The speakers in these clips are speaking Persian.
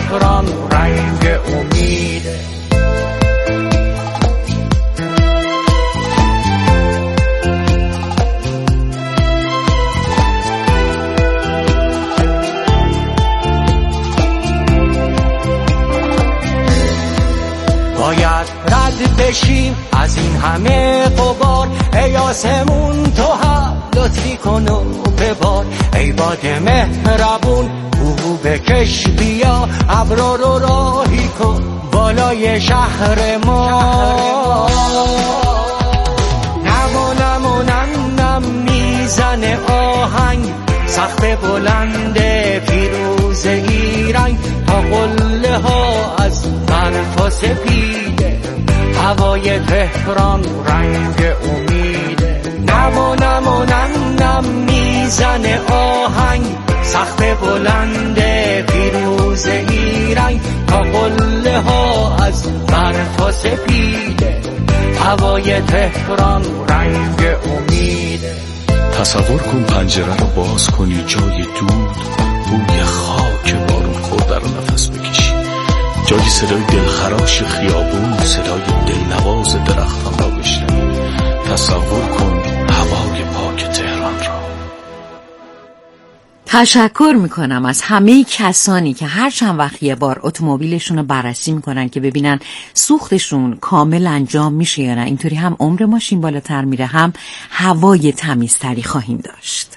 تهران رنگ امیده. باید رد بشیم از این همه غبار، ای آسمون تو هم لطفی کن و ببار، ای باد مهربون بو بکش بیا، ابرا رو راهی کن بالای شهر ما. نم نم نم میزنه آهنگ، سقف بلند پیروز ایران، تا قله ها از برف و سپیده، هوای تهران رنگ امیده. نم نم نم میزنه آهنگ، سقف بلند پیروز ایران، تا قله ها از برف و سپیده، هوای تهران رنگ امیده. تصور کن پنجره رو باز کنی، جای دود بوی خاک بارون خورده رو نفس بکشی، جای صدای دلخراش خیابون، صدای دلنواز درختان را بشنوی. تصور کن هوای پاک تهران را. تشکر میکنم از همه کسانی که هر چند وقت یه بار اتومبیلشون رو بررسی میکنن که ببینن سوختشون کامل انجام میشه یا نه. اینطوری هم عمر ماشین بالاتر میره، هم هوای تمیزتری خواهیم داشت.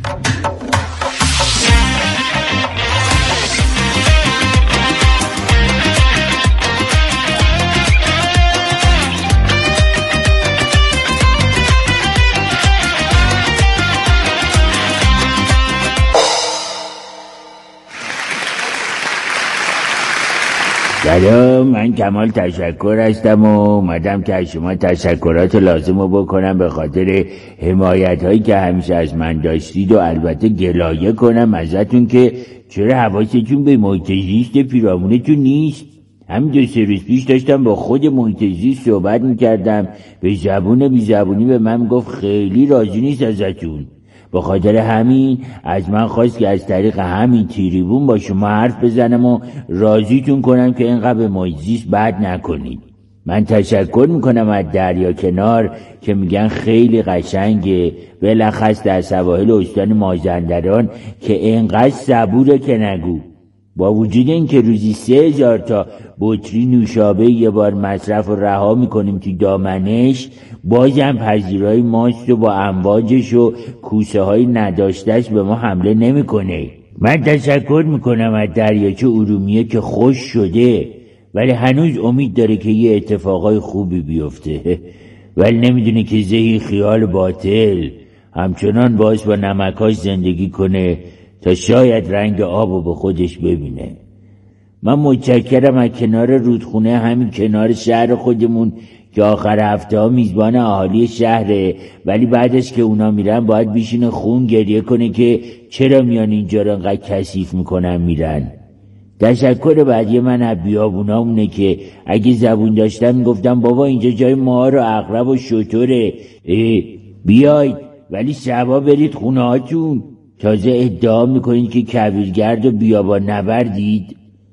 سلام، من کمال تشکر هستم و اومدم که از شما تشکرات لازم رو بکنم به خاطر حمایت هایی که همیشه از من داشتید و البته گلایه کنم ازتون که چرا حواستون به محیط زیست پیرامونتون نیست. همین 2-3 روز پیش داشتم با خود محیط زیست صحبت میکردم، به زبون بی زبونی به من گفت خیلی راضی نیست ازتون. به خاطر همین از من خواست که از طریق همین تریبون با شما حرف بزنم و راضیتون کنم که اینقدر به محیط زیست بد نکنید. من تشکر میکنم از دریا کنار که میگن خیلی قشنگه، بالاخص در سواحل استان مازندران که اینقدر صبوره که نگو. با وجود این که روزی 3000 تا بطری نوشابه یه بار مصرف و رها میکنیم تو دامنش، بازم پذیرای ماست و با امواجش و کوسه های نداشتش به ما حمله نمیکنه. من تشکر میکنم از دریاچه ارومیه که خوش شده ولی هنوز امید داره که یه اتفاقای خوبی بیفته، ولی نمیدونه که زهی خیال باطل همچنان باعث با نمکاش زندگی کنه تا شاید رنگ آبو به خودش ببینه. من متشکرم از کنار رودخونه همین کنار شهر خودمون که آخر هفته ها میزبان اهالی شهره، ولی بعدش که اونا میرن باید بیشینه خون گریه کنه که چرا میان اینجا رو انقدر کثیف میکنن میرن. تشکر بعدی من از بیابونامونه که اگه زبون داشتم گفتم بابا اینجا جای مار و عقرب و شتره، بیاید ولی شبا برید خونه هاتون. تازه ادعا میکنید که کویرگرد و بیابان نبردید.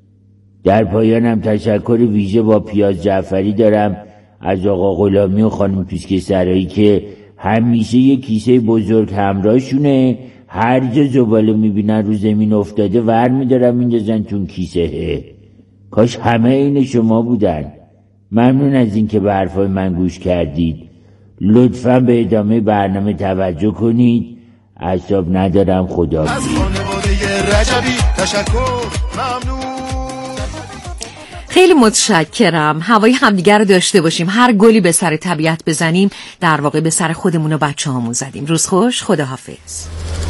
در پایانم تشکر ویژه با پیاز جعفری دارم از آقا غلامی و خانم پیسک سرایی که همیشه یک کیسه بزرگ همراهشونه، هر جا زباله میبینن رو زمین افتاده ور میدارن میندازن تون کیسه. کاش همه این شما بودن. ممنون از این که به حرفای من گوش کردید. لطفاً به ادامه برنامه توجه کنید. اعصاب ندارم. خدا از خانواده رجبی تشکر، ممنون. خیلی متشکرم. هوای همدیگر رو داشته باشیم، هر گلی به سر طبیعت بزنیم در واقع به سر خودمون و بچه هامون زدیم. روز خوش، خداحافظ.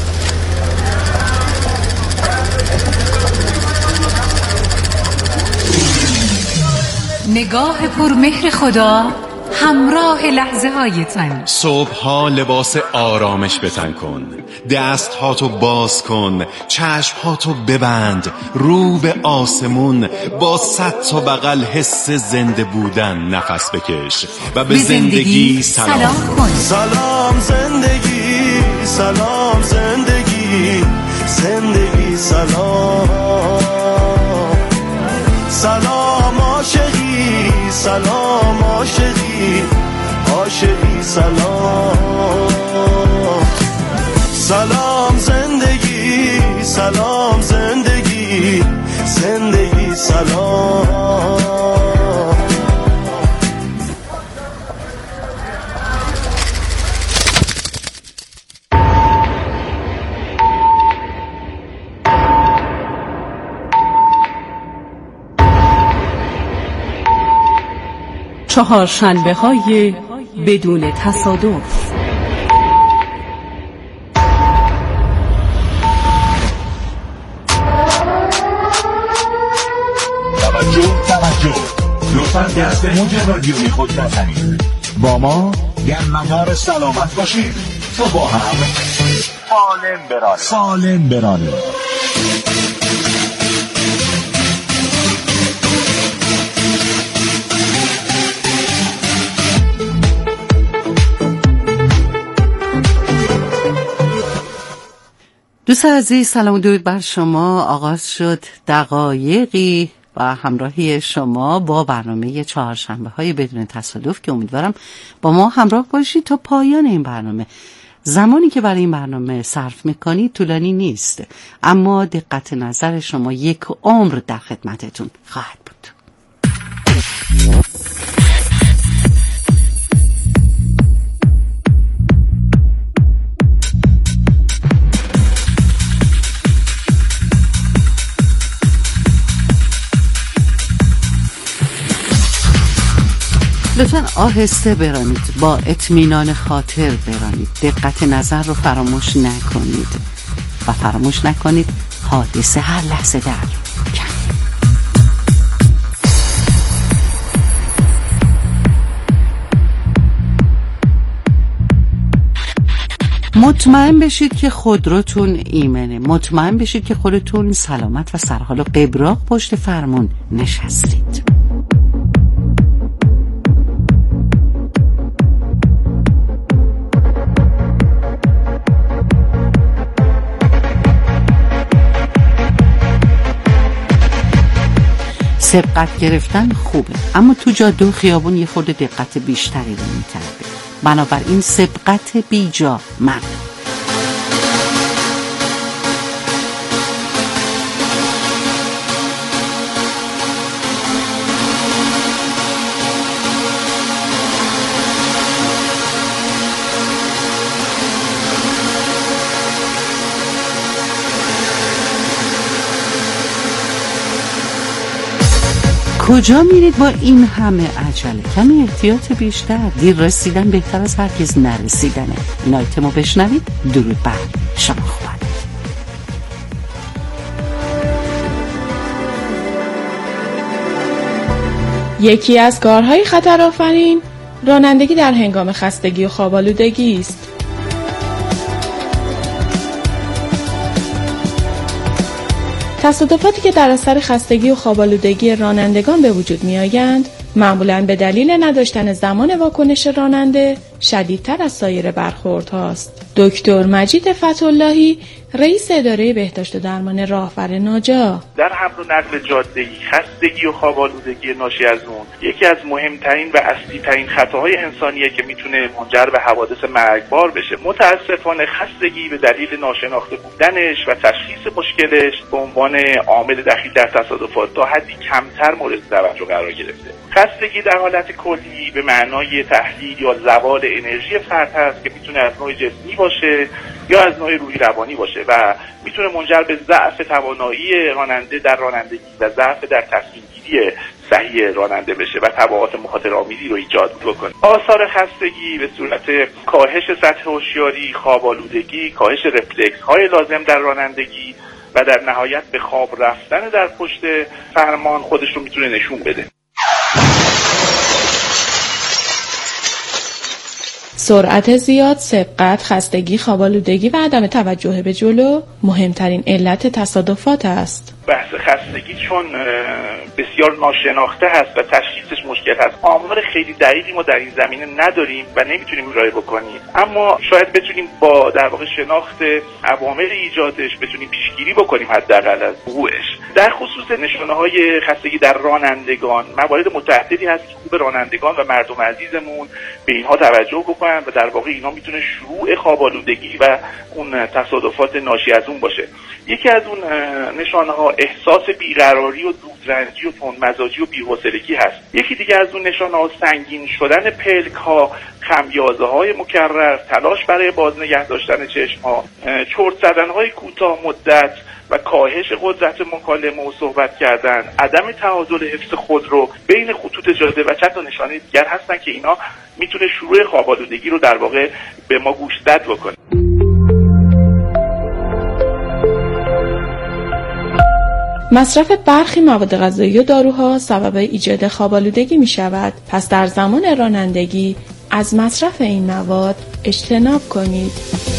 نگاه پرمهر خدا همراه لحظه هایتان. صبح ها لباس آرامش به تن کن، دست هاتو باز کن، چشم هاتو ببند، رو به آسمون، با 100 تا بغل حس زنده بودن نفس بکش و به زندگی سلام کن. سلام زندگی، سلام زندگی، زندگی سلام. سلام عاشقی سلام عاشقی عاشقی سلام سلام زندگی سلام زندگی زندگی سلام چهارشنبه‌های بدون تصادف. توجه لطفاً دست موج رادیوی خود نزنید. با ما در مدار سلامت باشید تا با هم سالم برانیم. دوستان عزیز سلام و درود بر شما. آغاز شد دقایقی و همراهی شما با برنامه چهارشنبه‌های بدون تصادف که امیدوارم با ما همراه باشید تا پایان این برنامه. زمانی که برای این برنامه صرف میکنید طولانی نیست، اما دقت نظر شما یک عمر در خدمتتون خواهد بود. لطفاً آهسته برانید، با اطمینان خاطر برانید، دقت نظر رو فراموش نکنید و فراموش نکنید حادثه هر لحظه در کمه. مطمئن بشید که خودروتون ایمنه، مطمئن بشید که خودتون سلامت و سرحال و قبراق پشت فرمون نشستید. سبقت گرفتن خوبه، اما تو جاده و خیابون یه خورده دقت بیشتری رو میطلبه، بنابراین سبقت بیجا ممنوع. کجا میرید با این همه عجله؟ کمی احتیاط بیشتر. دیر رسیدن بهتر از هرگز نرسیدنه. این آیتمو بشنوید. درود بر شما خوبان. یکی از کارهای خطرآفرین رانندگی در هنگام خستگی و خواب‌آلودگی است. تصادفاتی که در اثر خستگی و خواب‌آلودگی رانندگان به وجود می‌آیند، معمولاً به دلیل نداشتن زمان واکنش راننده شدیدتر از سایر برخوردهاست. دکتر مجید فتح‌اللهی، رئیس اداره بهداشت و درمان راهور ناجا: در حمل و نقل جاده‌ای خستگی و خواب‌آلودگی ناشی از اون یکی از مهمترین و اصلی‌ترین خطاهای انسانیه که میتونه منجر به حوادث مرگبار بشه. متاسفانه خستگی به دلیل ناشناخته بودنش و تشخیص مشکلش به عنوان عامل دخیل در تصادفات تا حدی کمتر مورد توجه قرار گرفته. خستگی در حالت کلی به معنای تحلیل یا زوال انرژی فرد هست که میتونه از نوع جسمی باشه یا از نوع روحی روانی باشه و میتونه منجر به ضعف توانایی راننده در رانندگی و ضعف در تصمیم گیری صحیح راننده بشه و تبعات مخاطرآمیزی رو ایجاد بکنه. آثار خستگی به صورت کاهش سطح هوشیاری، خواب‌آلودگی، کاهش رفلکس های لازم در رانندگی و در نهایت به خواب رفتن در پشت فرمان خودش رو میتونه نشون بده. سرعت زیاد، سبقت، خستگی، خواب‌آلودگی و عدم توجه به جلو مهمترین علت تصادفات است. بحث خستگی چون بسیار ناشناخته هست و تشخیصش مشکل هست، آمار خیلی دقیقی ما در این زمینه نداریم و نمیتونیم ارائه بکنیم، اما شاید بتونیم با در واقع شناخت عوامل ایجادش بتونیم پیشگیری بکنیم حداقل از وقوعش. در خصوص نشانه‌های خستگی در رانندگان، موارد متعددی هست که خوب رانندگان و مردم عزیزمون به اینها توجه بکنن و در واقع اینا میتونه شروع خواب‌آلودگی و اون تصادفات ناشی از اون باشه. یکی از اون نشانه‌ها احساس بیقراری و دودرنجی و تندمزاجی و بی‌حوصلگی هست. یکی دیگه از اون نشانه‌ها سنگین شدن پلک‌ها، خمیازه‌های مکرر، تلاش برای باز نگه داشتن چشم‌ها، چرت زدن‌های کوتاه مدت و کاهش قدرت مکالمه و صحبت کردن، عدم تعادل حفظ خودرو بین خطوط جاده و چند تا نشانه دیگر هستن که اینا میتونه شروع خواب‌آلودگی رو در واقع به ما گوشزد بکنه. مصرف برخی مواد غذایی و داروها سبب ایجاد خواب‌آلودگی می شود. پس در زمان رانندگی از مصرف این مواد اجتناب کنید.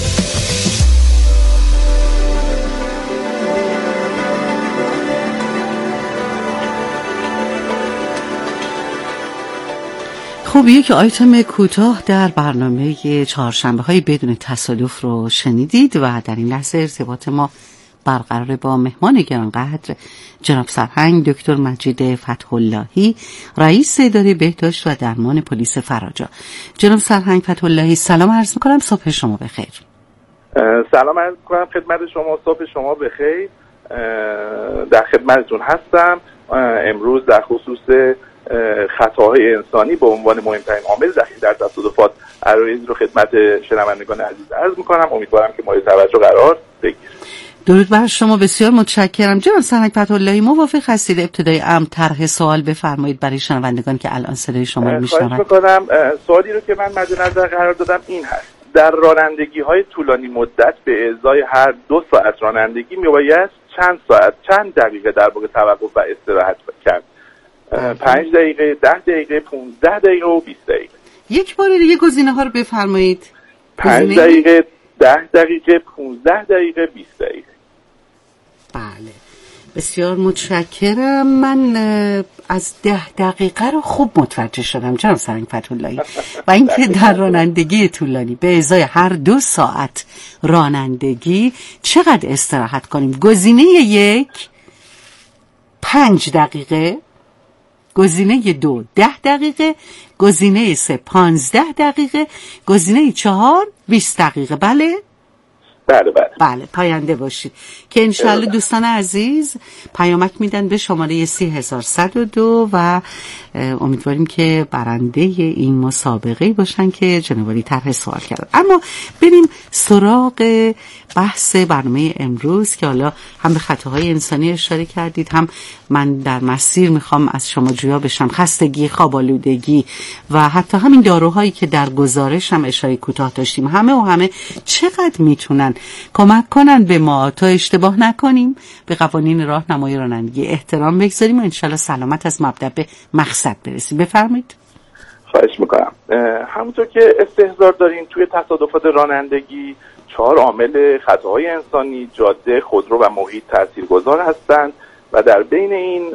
خب یک آیتم کوتاه در برنامه چهارشنبه‌های بدون تصادف رو شنیدید و در این لحظه ارتباط ما برقرار با مهمان گرانقدر جناب سرهنگ دکتر مجید فتح‌اللهی، رئیس اداره بهداشت و درمان پلیس فراجا. جناب سرهنگ فتح‌اللهی، سلام عرض می‌کنم، صبح شما بخیر. سلام عرض می‌کنم خدمت شما، صبح شما بخیر. در خدمتتون هستم. امروز در خصوص خطاهای انسانی به عنوان مهمترین عامل دخیل در تصادفات عرایض رو خدمت شنوندگان عزیز عرض می‌کنم. امیدوارم که مورد توجه قرار بگیرید. درود بر شما، بسیار متشکرم. جناب سرهنگ فتح‌اللهی، موافق هستید ابتدای امر طرح سوال بفرمایید برای شنوندگان که الان صدای شما رو میشنوند؟ خواهش می‌کنم. سوالی رو که من مد نظر قرار دادم این هست: در رانندگی‌های طولانی مدت به ازای هر 2 ساعت رانندگی میباید چند دقیقه در واقع توقف و استراحت کرد؟ 5 دقیقه، 10 دقیقه، 15 دقیقه و 20 دقیقه. یک بار دیگه گزینه‌ها رو بفرمایید. 5 دقیقه، 10 دقیقه، 15 دقیقه، 20 دقیقه. بله، بسیار متشکرم. من از 10 دقیقه رو خوب متوجه شدم جناب سرهنگ فتح‌اللهی و اینکه در رانندگی طولانی به ازای هر 2 ساعت رانندگی چقدر استراحت کنیم. گزینه 1 5 دقیقه، گزینه 2 10 دقیقه، گزینه 3 15 دقیقه، گزینه 4 20 دقیقه. بله؟ بله، پاینده باشید که انشالله دوستان عزیز پیامک میدن به شماره 30102 و امیدواریم که برنده این مسابقه باشن که جناب طرح سوال کردن. اما بریم سراغ بحث برنامه امروز که حالا هم به خطاهای انسانی اشاره کردید، هم من در مسیر میخوام از شما جویا بشم خستگی، خواب‌آلودگی و حتی همین داروهایی که در گزارش هم اشاره کوتاه داشتیم، همه چقدر میتونن کمک کنن به ما تا اشتباه نکنیم، به قوانین راهنمایی رانندگی احترام بگذاریم و انشالله سلامت از مبدأ به مقصد برسیم. بفرمایید. خواهش میکنم. همونطور که استحضار دارین توی تصادفات رانندگی 4 عامل خطاهای انسانی، جاده، خودرو و محیط تاثیرگذار هستند و در بین این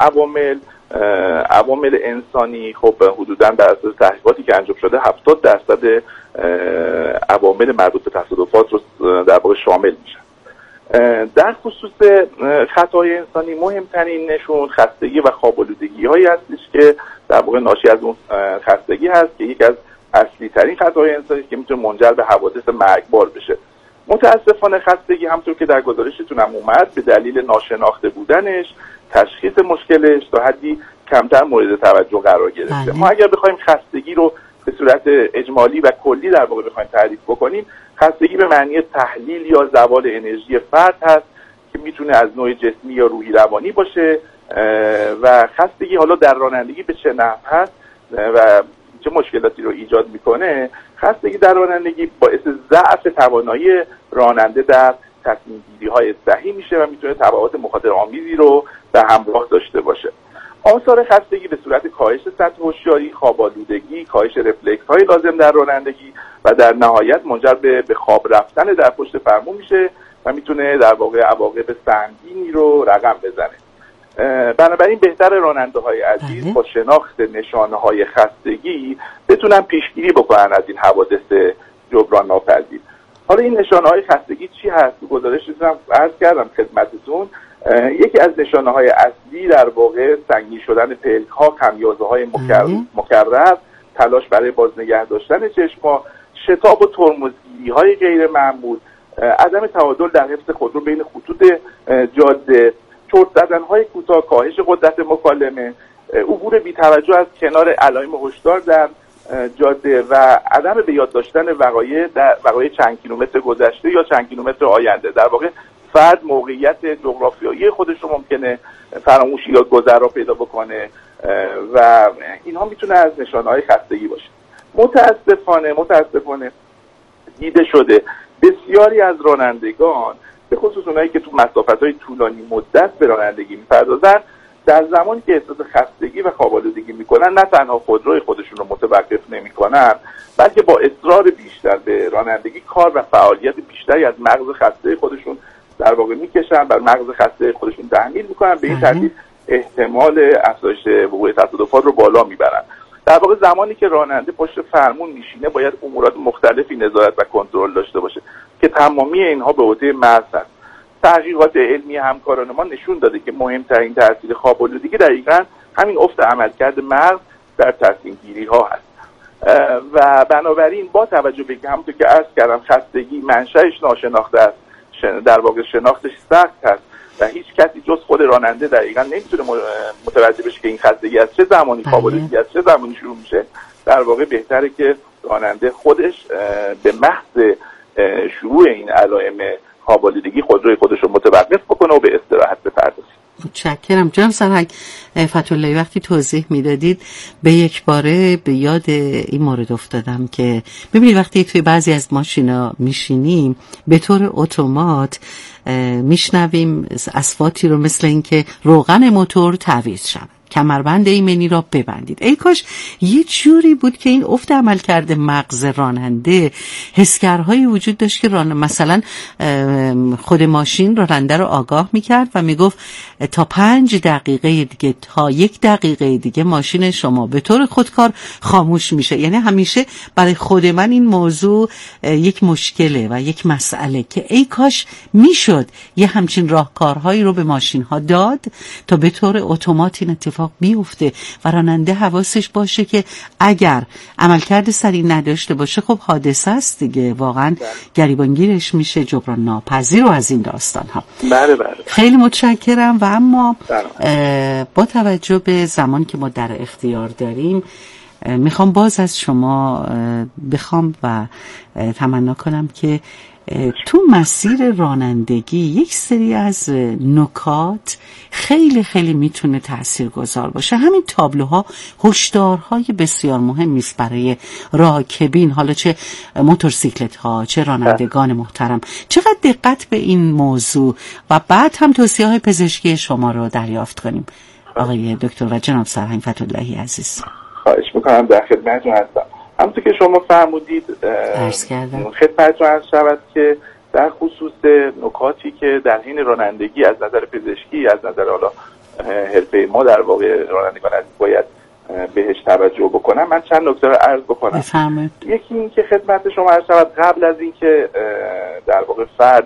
عوامل انسانی خب حدوداً بر اساس تحقیقاتی که انجام شده 70% عوامل مربوط به تصادفات رو در واقع شامل میشن. در خصوص خطاهای انسانی مهمترین نشون خستگی و خواب‌آلودگی هایی هستش که در واقع ناشی از اون خستگی هست که یکی از اصلی ترین خطاهای انسانی که میتونه منجر به حوادث مرگبار بشه. متاسفانه خستگی همونطور که در گزارشتون هم اومد به دلیل ناشناخته بودنش، تشخیص مشکلش تا حدی کمتر مورد توجه قرار گرفته. ما اگر بخوایم خستگی رو به صورت اجمالی و کلی در واقع بخوایم تعریف بکنیم، خستگی به معنی تحلیل یا زوال انرژی فرد هست که میتونه از نوع جسمی یا روحی روانی باشه و خستگی حالا در رانندگی به چه نحو هست و چه مشکلاتی رو ایجاد میکنه. خستگی در رانندگی باعث ضعف توانایی راننده در تصمیم گیری های صحیح میشه و میتونه تبعات مخاطرآمیزی رو به همراه داشته باشه. آثار خستگی به صورت کاهش سطح هوشیاری، خواب‌آلودگی، کاهش رفلکس های لازم در رانندگی و در نهایت منجر به خواب رفتن در پشت فرمون میشه و میتونه در واقع عواقب سنگینی رو رقم بزنه. بنابراین بهتر راننده های عزیز با شناخت نشانه های خستگی بتونن پیشگیری بکنن از این حوادث جبران ناپذیر. حالا این نشانه های خستگی چی هست؟ گزارشتون عرض کردم خدمتتون. یکی از نشانه های اصلی در واقع سنگین شدن پلک ها، خمیازه های مکرر، تلاش برای باز نگه داشتن چشم‌ها، شتاب و ترمزگیری های غیر معمول، عدم تعادل در حفظ خودرو بین خطوط جاده، چرت زدن های کوتاه، کاهش قدرت مکالمه، عبور بی‌توجه از کنار علائم هشدار در جاده و عدم به یاد داشتن وقایع چند کیلومتر گذشته یا چند کیلومتر آینده. در واقع فرد موقعیت جغرافیایی خودش رو ممکنه فراموشی یا گذرا پیدا بکنه و اینها میتونه از نشانه‌های خستگی باشه. متاسفانه دیده شده بسیاری از رانندگان به خصوص اونایی که تو مسافت‌های طولانی مدت به رانندگی می‌پردازن، در زمانی که احساس خستگی و خواب‌آلودگی میکنن نه تنها خودروی خودشون رو متوقف نمیکنن، بلکه با اصرار بیشتر به رانندگی کار و فعالیت بیشتری از مغز خسته خودشون در واقع میکشن، بر مغز خسته خودشون تحمیل میکنن، به این ترتیب احتمال افزایش وقوع تصادفات رو بالا میبرن. در واقع زمانی که راننده پشت فرمون میشینه باید امورات مختلفی نظارت و کنترل داشته باشه که تمامی اینها به عهده مغز هست. تحقیقات علمی همکاران ما نشون داده که مهمترین تاثیر خواب‌آلودگی دقیقاً همین افت عملکرد مغز در تصمیم گیری ها هست و بنابراین با توجه به همونطور که عرض کردم خستگی منشأش ناشناخته است، در واقع شناختش سخت هست و هیچ کسی جز خود راننده دقیقاً نمیتونه متوجه بشه که این خستگی از چه زمانی، خواب‌آلودگی از چه زمانی شروع میشه. در واقع بهتره که راننده خودش به محض شروع این علائم خواب‌آلودگی خودروی خودش رو متوقف بکنه و به استراحت بپردازه. متشکرم. جناب سرهنگ فتح‌اللهی وقتی توضیح میدادید به یک باره به یاد این مورد افتادم که ببینید وقتی توی بعضی از ماشینا میشینیم به طور اتومات میشنویم اصواتی رو مثل اینکه روغن موتور تعویض شود، کمربند ایمنی را ببندید. ای کاش یه جوری بود که این افت عمل کرده مغز راننده حسگرهایی وجود داشت که مثلا خود ماشین راننده رو آگاه میکرد و میگفت تا 5 دقیقه دیگه، تا 1 دقیقه دیگه ماشین شما به طور خودکار خاموش میشه. یعنی همیشه برای خود من این موضوع یک مشکله و یک مسئله که ای کاش میشد یه همچین راهکارهایی رو به ماشین ها داد تا به طور اتومات این اتفاق بیفته و راننده حواسش باشه که اگر عملکرد سریع نداشته باشه خب حادثه است دیگه، واقعا گریبانگیرش میشه، جبران ناپذیر و از این داستان ها. بله. خیلی متشکرم. و اما با توجه به زمان که ما در اختیار داریم میخوام باز از شما بخوام و تمنا کنم که تو مسیر رانندگی یک سری از نکات خیلی خیلی میتونه تاثیرگذار باشه. همین تابلوها هشدارهای بسیار مهمی است برای راکبین، حالا چه موتورسیکلت ها چه رانندگان محترم. چقدر دقت به این موضوع و بعد هم توصیه‌های پزشکی شما رو دریافت کنیم آقای دکتر و جناب سرهنگ فتح‌اللهی عزیز. خواهش میکنم، در خدمتتون هستم. همونطور که شما فرمودید خدمتتون عرض شود که در خصوص نکاتی که در حین رانندگی از نظر پزشکی، از نظر حالا حرفه ما در واقع رانندگان عزیز باید بهش توجه بکنم، من چند نکته رو عرض بکنم. بفرمایید. یکی این که خدمت شما عرض شود قبل از این که در واقع فرد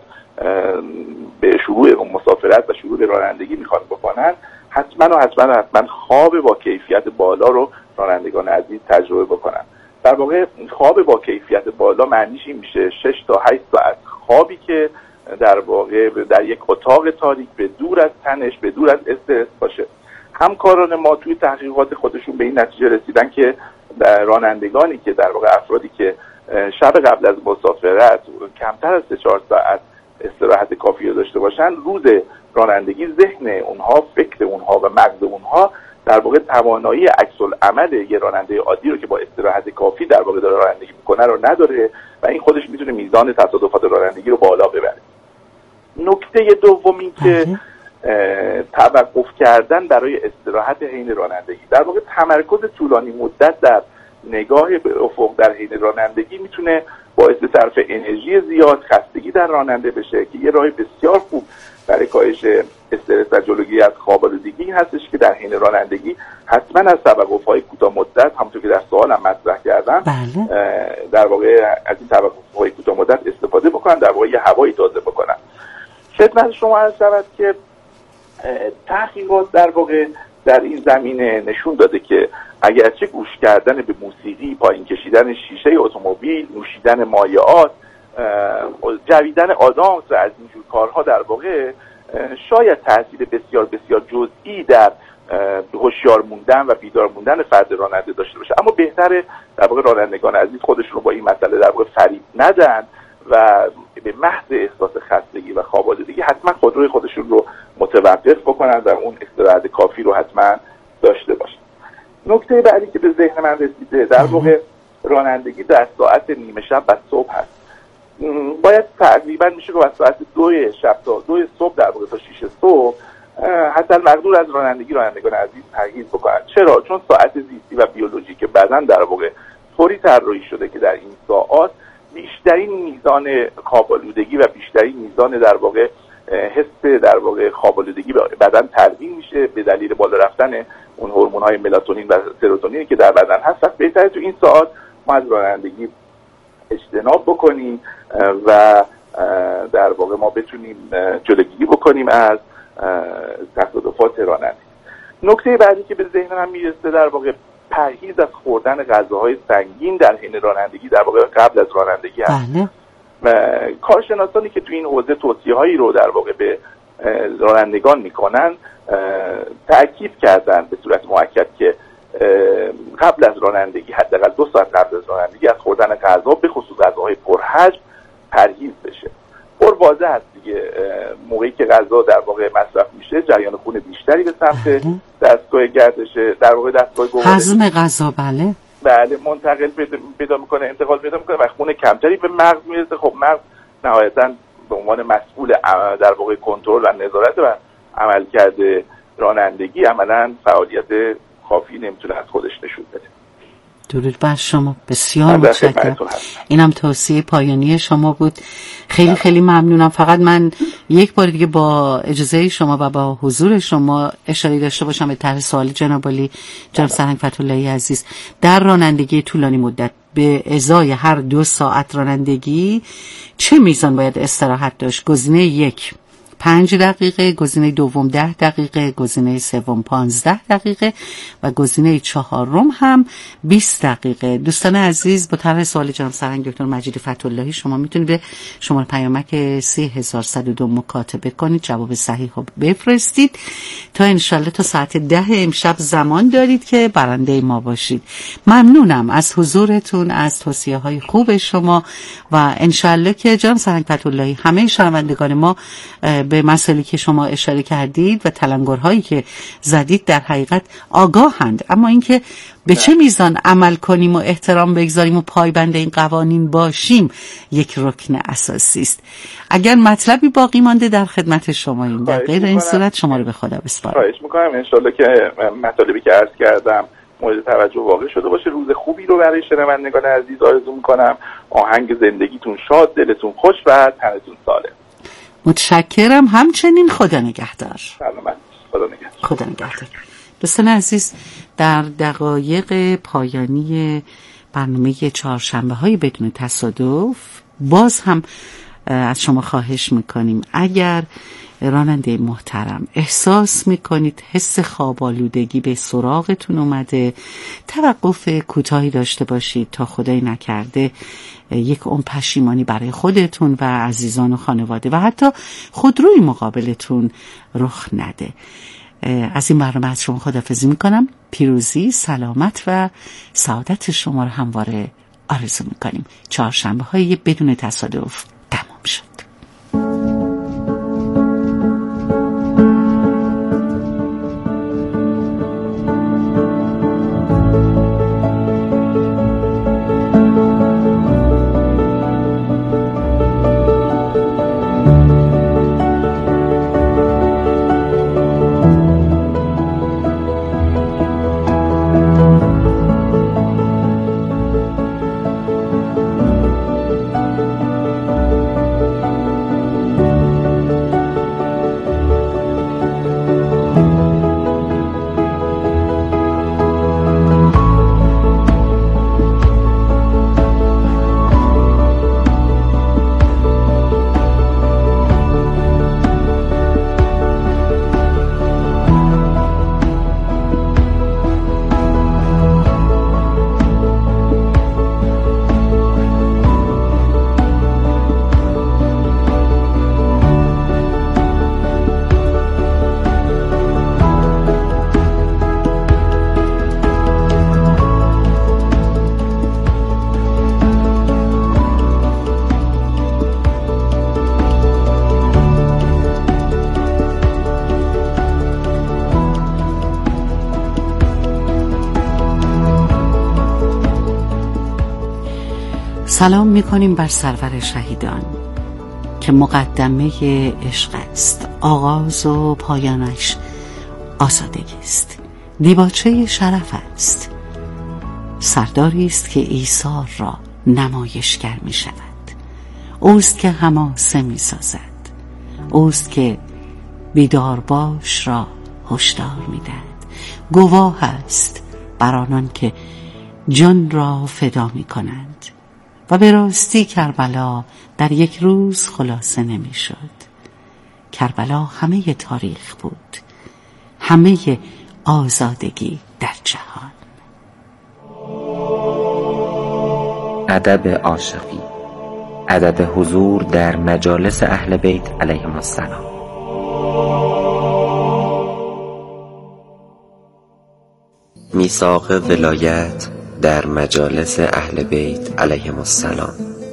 به شروع مسافرت و شروع به رانندگی میخوان بکنن، حتما خواب با کیفیت بالا رو رانندگان عزیز تجربه بکنن. در واقع خواب با کیفیت بالا معنیش این میشه 6 تا 8 ساعت خوابی که در واقع در یک اتاق تاریک به دور از تنش، به دور از استرس باشه. همکاران ما توی تحقیقات خودشون به این نتیجه رسیدن که رانندگانی که در واقع افرادی که شب قبل از مسافرت کمتر از 3-4 ساعت استراحت کافی رو داشته باشن، روز رانندگی ذهن اونها، فکر اونها و مغز اونها در واقع توانایی عکس العمل یه راننده عادی رو که با استراحت کافی در واقع داره رانندگی میکنه رو نداره و این خودش میتونه میزان تصادفات رانندگی رو بالا ببره. نکته دوم این که توقف کردن برای استراحت حین رانندگی، در واقع تمرکز طولانی مدت در نگاه به افق در حین رانندگی میتونه باعث صرف انرژی زیاد، خستگی در راننده بشه که یه راه بسیار خوب برای کاهش استرس و جلوگیری از خواب‌آلودگی هستش که در حین رانندگی حتما از توقف‌های کوتاه مدت، همونطور که در سوالم مطرح کردم، در واقع از این توقف‌های کوتاه مدت استفاده بکنن، در واقع یه هوایی تازه بکنن. خدمت شما عرض شود که تحقیقات در واقع در این زمینه نشون داده که اگرچه گوش کردن به موسیقی، پایین کشیدن شیشه اتومبیل، نوشیدن مایعات، جویدن آدامس و از اینجور کارها در واقع شاید تاثیر بسیار بسیار جزئی در هوشیار موندن و بیدار موندن فرد راننده داشته باشه، اما بهتره در واقع رانندگان عزیز خودشون رو با این مسئله در واقع فریب ندن و به محض احساس خستگی و خواب‌آلودگی حتما خودروی خودشون رو متوقف بکنن و اون استراحت کافی رو حتما داشته باشن. نکته بعدی که به ذهن من رسیده در واقع رانندگی در ساعت نیمه شب و صبح هست. باید تقریبا میشه که از ساعت 2 شب تا 2 صبح در واقع تا 6 صبح حتی المقدور از رانندگان عزیز پرهیز بکنن. چرا؟ چون ساعت زیستی و بیولوژیک بدن در واقع طوری طراحی شده که در این ساعات بیشترین میزان خواب‌آلودگی و بیشترین میزان در واقع حس در واقع خواب‌آلودگی بدن ترمیم میشه به دلیل بالا رفتن اون هورمون‌های ملاتونین و سروتونینی که در بدن هست. بهتره تو این ساعت ما از رانندگی اجتناب بکنیم و در واقع ما بتونیم جلوگیری بکنیم از تصادفات رانندگی. نکته بعدی که به ذهن من میرسه در واقع پرهیز از خوردن غذاهای سنگین در حین رانندگی، در واقع قبل از رانندگی هست. کارشناسانی که تو این حوزه توصیه‌هایی رو در واقع به رانندگان میکنن تأکید کردن به صورت مؤکد که قبل از رانندگی، حداقل 2 ساعت قبل از رانندگی، از خوردن غذا به خصوص غذاهای پرحجم پرهیز بشه. پر واضح هست دیگه، موقعی که غذا در واقع مصرف میشه جریان خون بیشتری به سمت دستگاه گردش، در واقع دستگاه گوارش هضم غذا بله منتقل پیدا میکنه، انتقال پیدا میکنه و خون کمتری به مغز میرسه. خب مغز نهایتاً به عنوان مسئول در واقع کنترل و نظارت و عملکرد رانندگی عملاً فعالیت کافی نمیتونه از خودش نشون بده. درود بر شما، بسیار متشکرم. اینم توصیه پایانی شما بود. خیلی خیلی ممنونم. فقط من یک بار دیگه با اجازه شما و با حضور شما اشاره داشته باشم به طرح سوال جناب عالی جناب سرهنگ فتح‌اللهی عزیز. در رانندگی طولانی مدت به ازای هر 2 ساعت رانندگی چه میزان باید استراحت داشت؟ گزینه 1 5 دقیقه، گزینه دوم 10 دقیقه، گزینه سوم 15 دقیقه و گزینه 4 هم 20 دقیقه. دوستان عزیز، با طرح سوال جناب سرهنگ دکتر مجید فتح‌اللهی شما میتونید به شماره پیامک 3102 مکاتبه کنید، جواب صحیح رو بفرستید تا انشالله تا ساعت 10 امشب زمان دارید که برنده ما باشید. ممنونم از حضورتون، از توصیه های خوب شما و انشالله که جناب سرهنگ فتح‌اللهی همه شنوندگان ما به مسائلی که شما اشاره کردید و تلنگرهایی که زدید در حقیقت آگاهند، اما اینکه به چه میزان عمل کنیم و احترام بگذاریم و پایبند این قوانین باشیم یک رکن اساسی است. اگر مطلبی باقی مانده در خدمت شماییم، در غیر این صورت شما رو به خدا بسپارم. خواهش میکنم انشالله که مطالبی که عرض کردم مورد توجه واقع شده باشه. روز خوبی رو برای شنوندگان عزیز آرزو میکنم. آهنگ زندگیتون شاد، دلتون خوش و تنتون سالم. متشکرم. همچنین خدا نگهدار. سلامت. خدا نگهدار. دوستان عزیز، در دقایق پایانی برنامه 4 های بدون تصادف باز هم از شما خواهش میکنیم اگر راننده محترم احساس میکنید حس خواب‌آلودگی به سراغتون اومده، توقف کوتاهی داشته باشید تا خدای نکرده یک عمر پشیمانی برای خودتون و عزیزان و خانواده و حتی خودروی مقابلتون رخ نده. از این برنامه از شما خداحافظی میکنم. پیروزی، سلامت و سعادت شما رو همواره آرزو میکنیم. 4 های بدون تصادف تمام شد. سلام میکنیم بر سرور شهیدان که مقدمه عشق است، آغاز و پایانش آزادگی است، دیباچه شرف است، سرداری است که ایثار را نمایشگر می شود، اوست که حماسه می سازد، اوست که بیدار باش را هشدار می دهد، گواه است بر آنان که جان را فدا می کنند. و به راستی کربلا در یک روز خلاصه نمی شد. کربلا همه تاریخ بود، همه آزادگی در جهان. ادب عاشقی، ادب حضور در مجالس اهل بیت علیهم السلام. میثاق ولایت در مجالس اهل بیت علیهم السلام.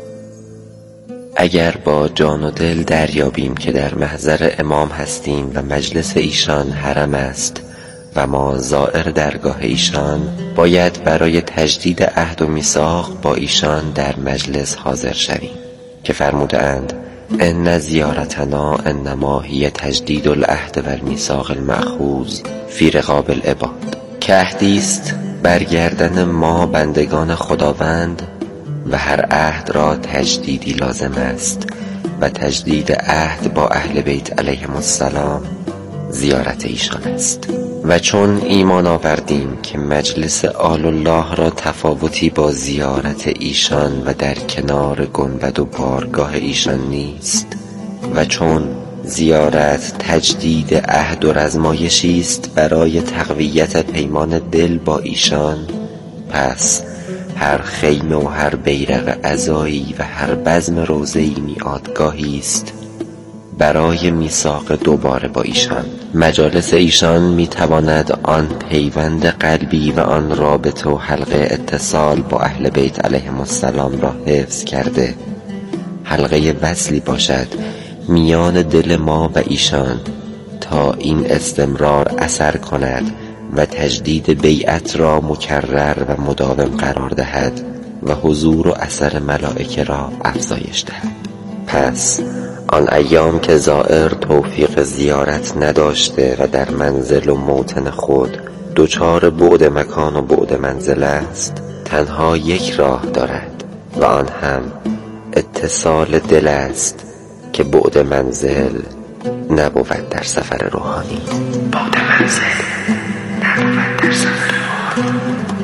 اگر با جان و دل دریابیم که در محضر امام هستیم و مجلس ایشان حرم است و ما زائر درگاه ایشان، باید برای تجدید عهد و میثاق با ایشان در مجلس حاضر شویم که فرمودند ان زیارتنا انما هی تجدید العهد و المیثاق المأخوذ فی رقاب العباد، که عهدی است برگردن ما بندگان خداوند و هر عهد را تجدیدی لازم است و تجدید عهد با اهل بیت علیهم السلام زیارت ایشان است. و چون ایمان آوردیم که مجلس آل الله را تفاوتی با زیارت ایشان و در کنار گنبد و بارگاه ایشان نیست و چون زیارت تجدید عهد و رزمایشی است برای تقویت پیمان دل با ایشان، پس هر خیمه و هر بیرق عزایی و هر بزم روضه‌ای میعادگاهی است برای میثاق دوباره با ایشان. مجالس ایشان میتواند آن پیوند قلبی و آن رابطه و حلقه اتصال با اهل بیت علیهم السلام را حفظ کرده، حلقه وصلی باشد میان دل ما و ایشان تا این استمرار اثر کند و تجدید بیعت را مکرر و مداوم قرار دهد و حضور و اثر ملائکه را افزایش دهد. پس آن ایام که زائر توفیق زیارت نداشته و در منزل و موطن خود دچار بعد مکان و بعد منزل است، تنها یک راه دارد و آن هم اتصال دل است که بعد منزل نبود در سفر روحانی. بعد منزل نبود در سفر روحانی.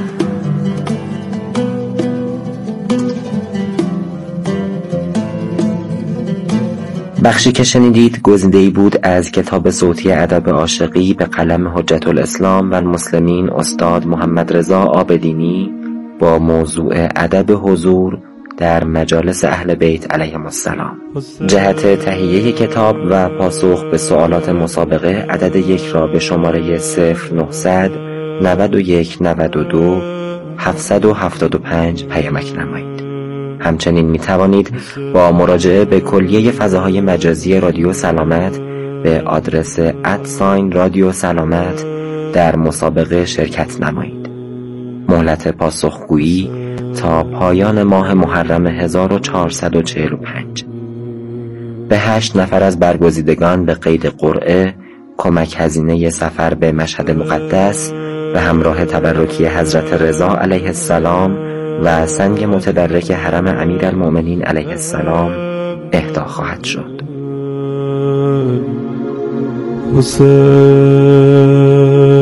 بخشی که شنیدید گزیده‌ای بود از کتاب صوتی ادب عاشقی به قلم حجت الاسلام و المسلمین استاد محمد رضا عابدینی با موضوع ادب حضور در مجالس اهل بیت علیهم السلام. جهت تهیه کتاب و پاسخ به سوالات مسابقه عدد 1 را به شماره 0900 91 92 775 پیامک نمایید. همچنین می توانید با مراجعه به کلیه فضاهای مجازی رادیو سلامت به آدرس @رادیو سلامت در مسابقه شرکت نمایید. مهلت پاسخگویی تا پایان ماه محرم 1445. به 8 نفر از برگزیدگان به قید قرعه کمک هزینه سفر به مشهد مقدس به همراه تبرکی حضرت رضا علیه السلام و سنگ متبرک حرم امیرالمؤمنین علیه السلام اهدا خواهد شد. حسین